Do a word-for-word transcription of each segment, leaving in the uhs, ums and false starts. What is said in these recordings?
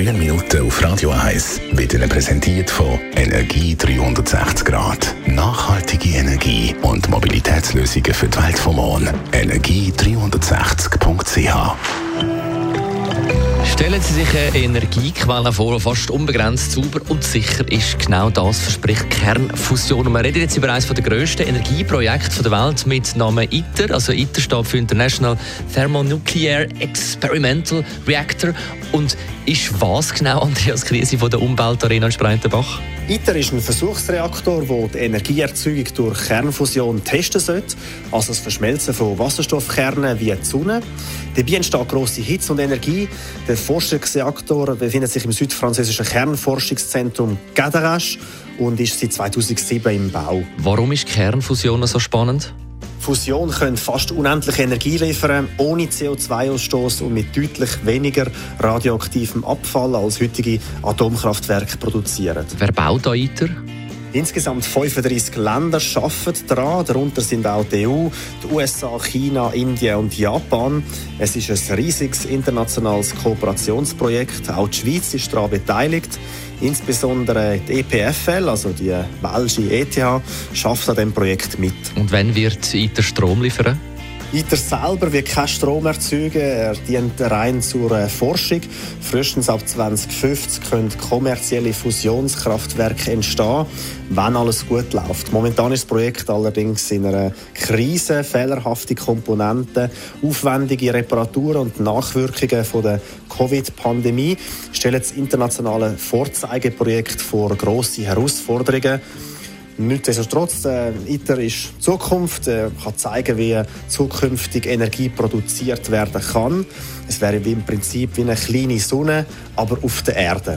grünen Minuten auf Radio eins wird Ihnen präsentiert von Energie dreihundertsechzig Grad. Nachhaltige Energie und Mobilitätslösungen für die Welt vom Morgen. energie dreihundertsechzig punkt c h. Stellen Sie sich eine Energiequelle vor, die fast unbegrenzt sauber und sicher ist. Genau das verspricht Kernfusion. Und wir reden jetzt über eines der grössten Energieprojekte der Welt mit Namen ITER. Also ITER steht für International Thermonuclear Experimental Reactor. Und ist was genau, Andreas Krise von der Umweltarena in Spreitenbach? ITER ist ein Versuchsreaktor, der die Energieerzeugung durch Kernfusion testen sollte, also das Verschmelzen von Wasserstoffkernen wie die Sonne. Dabei entsteht grosse Hitze und Energie. Der Forschungsreaktor befindet sich im südfranzösischen Kernforschungszentrum Cadarache und ist seit zweitausendsieben im Bau. Warum ist Kernfusion so spannend? Fusion kann fast unendlich Energie liefern, ohne C O zwei Ausstoß und mit deutlich weniger radioaktivem Abfall als heutige Atomkraftwerke produzieren. Wer baut da ITER? Insgesamt fünfunddreissig Länder arbeiten daran, darunter sind auch die E U, die U S A, China, Indien und Japan. Es ist ein riesiges internationales Kooperationsprojekt. Auch die Schweiz ist daran beteiligt. Insbesondere die E P F L, also die belgische E T H, schafft an diesem Projekt mit. Und wann wird ITER Strom liefern? ITER selber wird keinen Strom erzeugen, er dient rein zur Forschung. Frühestens ab zwanzig fünfzig können kommerzielle Fusionskraftwerke entstehen, wenn alles gut läuft. Momentan ist das Projekt allerdings in einer Krise, fehlerhafte Komponenten, aufwendige Reparaturen und Nachwirkungen von der Covid-Pandemie stellen das internationale Vorzeigeprojekt vor grosse Herausforderungen. Nichtsdestotrotz, äh, ITER ist Zukunft, äh, kann zeigen, wie zukünftig Energie produziert werden kann. Es wäre wie im Prinzip wie eine kleine Sonne, aber auf der Erde.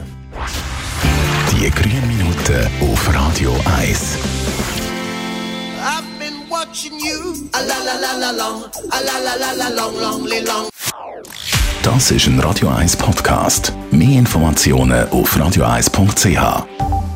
Die grünen Minuten auf Radio eins. I've been watching you, a la la la la long, a la la la la long, long, long. Das ist ein Radio eins Podcast. Mehr Informationen auf radio eins punkt c h.